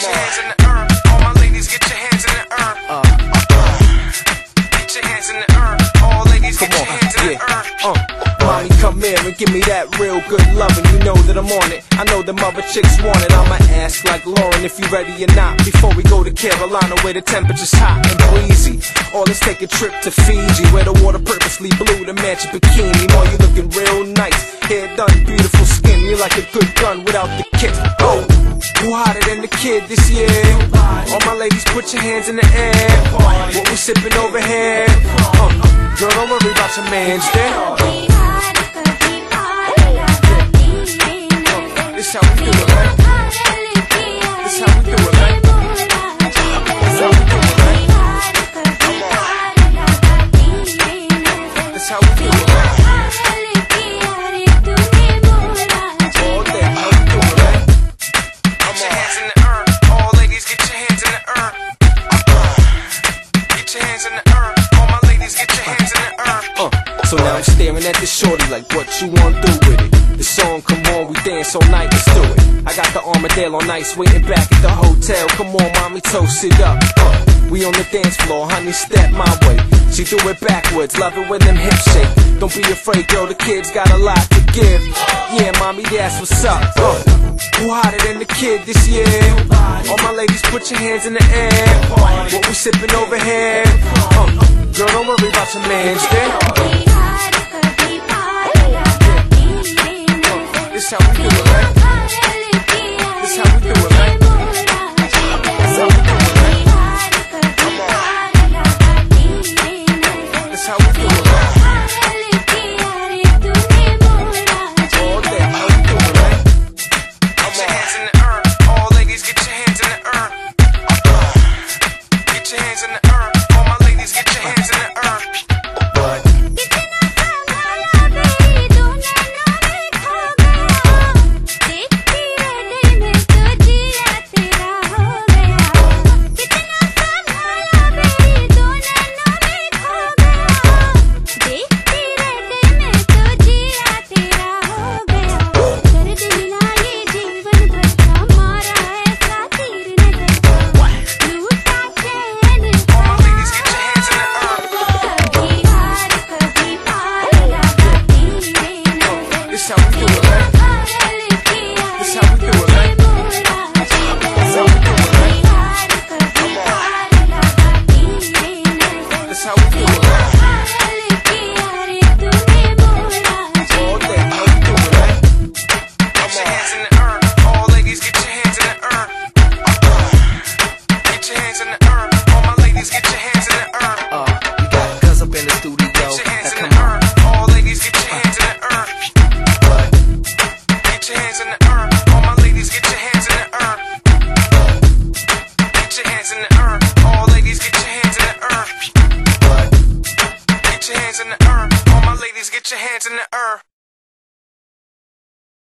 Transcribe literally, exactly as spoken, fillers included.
your hands in the earth. All my ladies, get your hands in the earth. Uh, get your hands in the earth. All ladies, get your hands in the earth. Uh. Mommy, come here and give me that real good loving. You know that I'm on it. I know them other chicks want it. I'ma ask like Lauren if you ready or not. Before we go to Carolina where the temperature's hot and breezy. Or let's take a trip to Fiji where the water purposely blue to match your bikini. More, you looking real nice. Hair done, beautiful skin. You like a good gun without the kick. Oh, who hotter than the kid this year? All my ladies, put your hands in the air. What we sipping over here? Uh, girl, don't worry about your man's there. This how we do it, man. This how we do it, man. This how we do it, man. This how we do it, man. All day, how we do it, man. Get your hands in the earth. All ladies, get your hands in the earth. Get your hands in the earth. All my ladies, get your hands in the earth. Uh, so now I'm staring at this shorty like, what you want to do with it? The song come on, we dance all night, let's do it. I got the Armadale on ice, waiting back at the hotel. Come on, mommy, toast it up. Uh, we on the dance floor, honey, step my way. She do it backwards, love it when them hips shake. Don't be afraid, girl, the kid's got a lot to give. Yeah, mommy, that's what's up. Uh, who hotter than the kid this year? All my ladies, put your hands in the air. What we sipping over here? Uh, girl, don't worry about your man's there. This how we do it, man. This how we do it, man. This how we do it, man. Come on. This how we do it, man. All day, how we do it, man. Get your hands in the earth. All ladies, get your hands in the earth. Get your hands in the earth. All my ladies, get your hands in the earth. This how we do it, man. This how we do it, man. This how we do it, man. Come on. This how we do it, man. All day, how we do it, man. Get your hands in the earth. All ladies, get your hands in the earth. Get your hands in the earth. All my ladies, get your hands in the earth. Uh, we got Cuz up in the studio. Get your hands in the earth. All ladies, get your hands in the earth. Get your hands in the earth. All my ladies, get your hands in the earth. Get your hands in the earth. All ladies, get your hands in the earth. Get your hands in the earth. All my ladies, get your hands in the earth.